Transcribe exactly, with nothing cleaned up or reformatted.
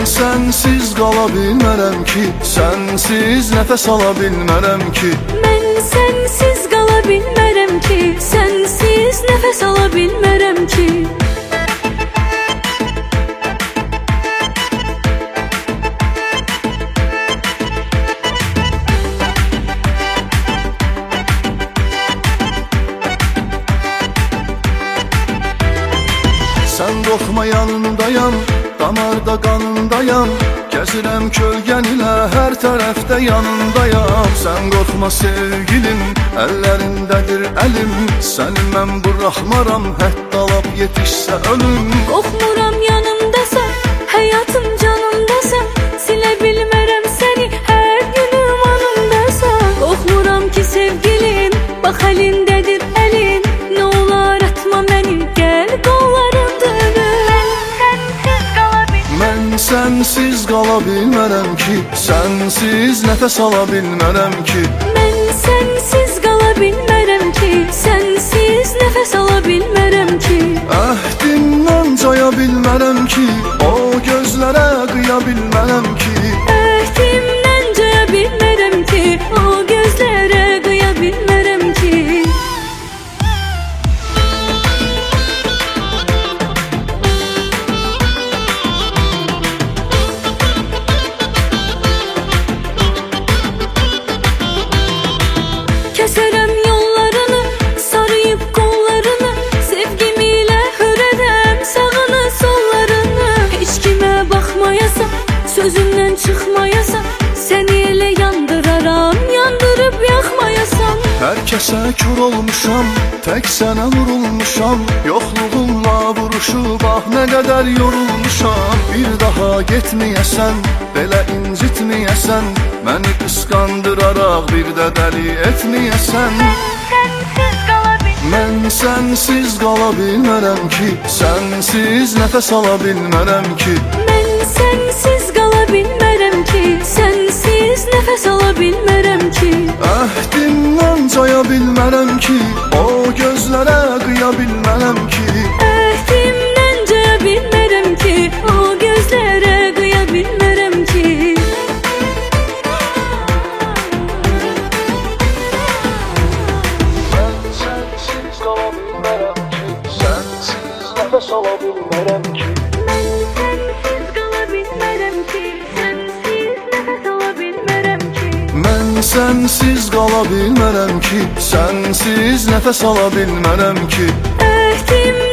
sensiz qala bilmərəm ki, sensiz nəfəs ala bilmərəm ki. Mən sensiz qala bilmərəm ki, sensiz nəfəs ala bilmərəm ki. Sən qorxma yanındayam, damarda qanındayam, gəzirəm kölgən ilə hər tərəfdə yanındayam. Sən qorxma sevgilim, əllərindədir əlim, səni mən buraxmaram, hətta lap yetişsə ölüm. Qorxmuram yanımdasan, həyatım canımdasan, silə bilmərəm səni, hər günüm anımdasan. Qorxmuram ki sevgilim, bax əlindədir əlin, nə olar atma məni, gəl qollarım. Mən sensiz qala bilmərəm ki, sensiz nəfəs ala bilmərəm ki. Mən sensiz qala bilmərəm ki, sensiz nəfəs ala bilmərəm ki. Əhdimdən caya bilmərəm ki, o gözlərə qıya bilmərəm ki. Əhdimdən caya bilmərəm ki, o gözlərə qıya bilmərəm ki. Kəsərəm yollarını, sarıyıb qollarını, sevgim ilə hürədəm sağını sollarını. Heç kimə baxmayasan, sözümdən çıxmayasan, səni elə yandıraram, yandırıb yaxmayasan. Hər kəsə kör olmuşam, tək sənə vurulmuşam, yoxluğunla vuruşub ah nə qədər yorulmuşam. Bir daha getməyəsən, belə incitməyəsən, məni qısqandıraraq bir də dəli etməyəsən. Mən sensiz qala bilmərəm ki, sensiz nəfəs ala bilmərəm ki. Mən sensiz qala bilmərəm ki, sensiz nəfəs ala bilmərəm ki. Əhdimdən caya bilmərəm ki, o gözlərə qıya bilmərəm ki. Əhdimdən caya bilmərəm ki, o gözlərə qıya bilmərəm ki. Nəfəs ala bilmərəm ki. Mən sensiz qala bilmərəm ki, sensiz nəfəs ala bilmərəm ki. Mən sensiz qala bilmərəm ki, sensiz nəfəs ala bilmərəm ki. Əhdim